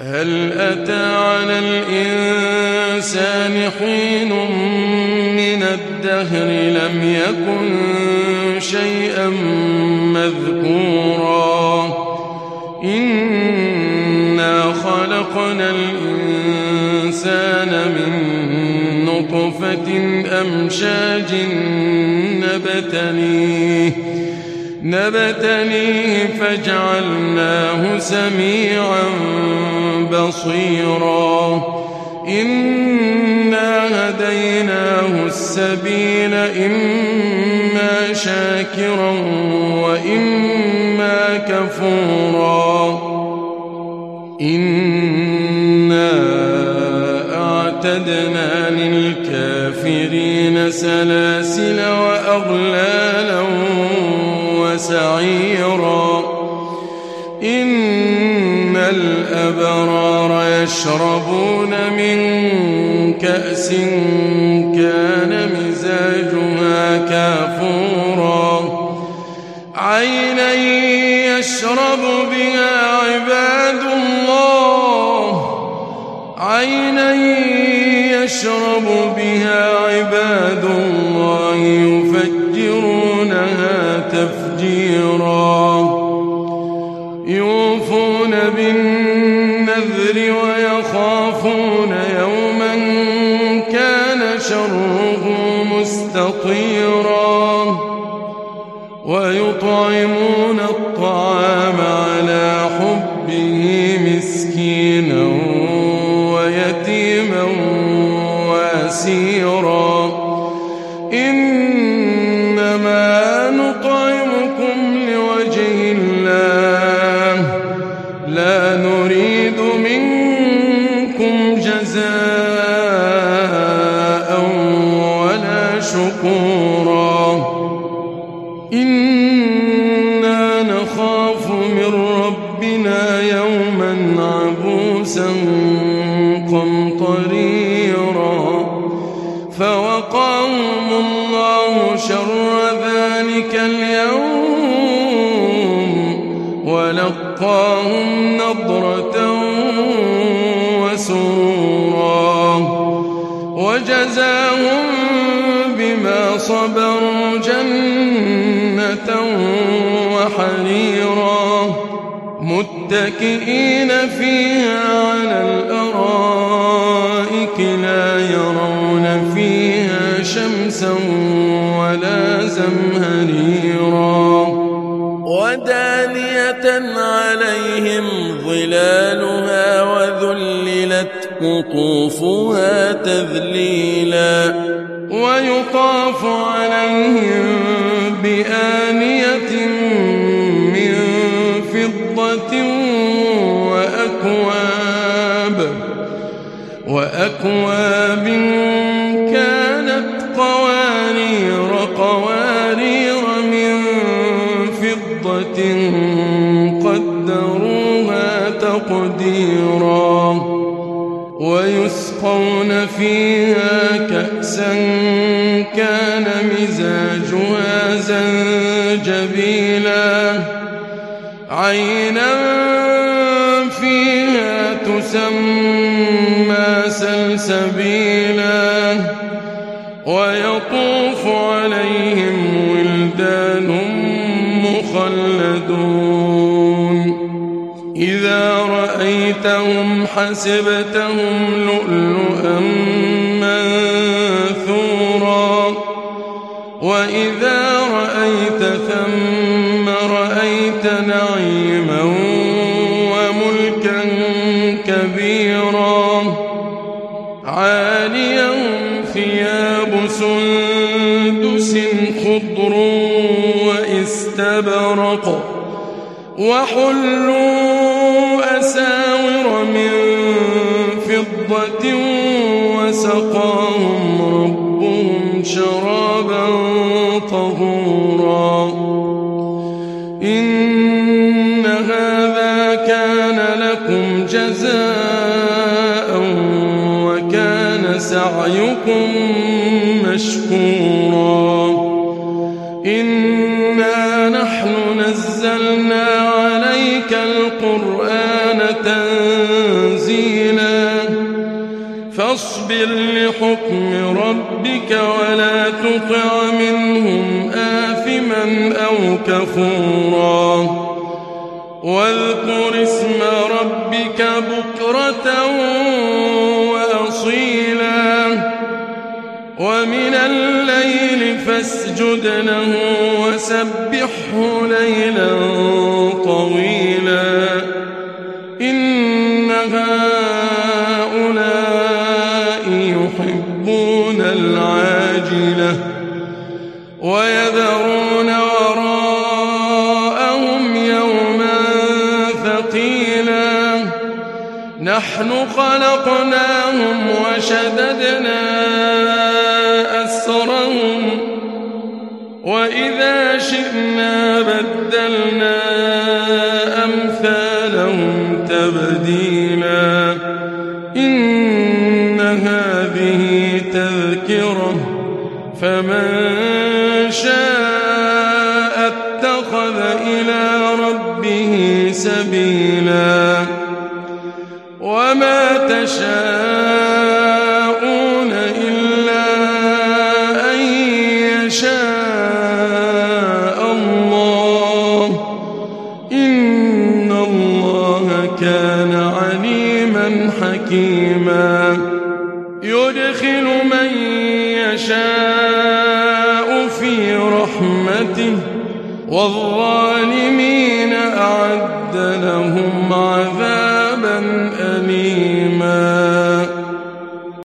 هل أتى على الإنسان حين من الدهر لم يكن شيئا مذكورا إنا خلقنا الإنسان من نطفة أمشاج نبتليه فجعلناه سميعا بصيرا إنا هديناه السبيل إما شاكرا وإما كفورا إنا أعتدنا للكافرين سلاسل وأغلالا وسعيرا إن الأبرار يشربون من كأس كان مزاجها كافورا عينا يشرب بها عباد الله يفجرونها تفجيرا يوفون بالنذر ويخافون يوما كان شره مستطيرا ويطعمون الطعام على حبه مسكينا ويتيما واسيرا إنما نطعمكم لوجه الله لا نريد منكم جزاء ولا شكورا إنا نخاف من ربنا يوما عبوسا قمطريرا فوقاهم الله شر ذلك اليوم ولقاهم نضرة وسرورا وجزاهم بما صبروا جنة وحريرا متكئين فيها على الأرائك لا يرون فيها شمسا ولا زمهريرا ودانية عليهم ظلالها وذللت قطوفها تذليلا ويطاف عليهم بآنية من فضة وأكواب كانت قوارير من فضة قدروها تقديرا ويسقون فيها كأسا كان مزاجها زنجبيلا عينا فيها تسمى سلسبيلا ويطوف عليهم ولدان مخلدون إذا رأيتهم حسبتهم لؤلؤا منثورا وإذا رأيت ثم رأيت نعيما وملكا كبيرا عاليهم ثياب سندس خضر واستبرق وحلوا أساور من فضة وسقاهم ربهم شرابا طهورا إن هذا كان لكم جزاء وكان سعيكم مشكورا إنا نحن نزلنا عليك القرآن تنزيلا فاصبر لحكم ربك ولا تطع منهم آثما أو كفورا واذكر اسم ربك بكرة وأصيلا ومن الليل فاسجد له وسبحه ليلا طويلا إن هؤلاء يحبون العاجلة ويذرون وراءهم يوما ثقيلا نحن خلقناهم وشددنا أسرهم وإذا شئنا بدلنا أمثالهم تبديلا إن هذه تذكرة فمن شاء اتخذ إلى ربه سبيلا وما تشاءون إلا أن يشاء الله إن الله كان عليما حكيما يدخل من يشاء في رحمته والظالمين أعد لهم عذابا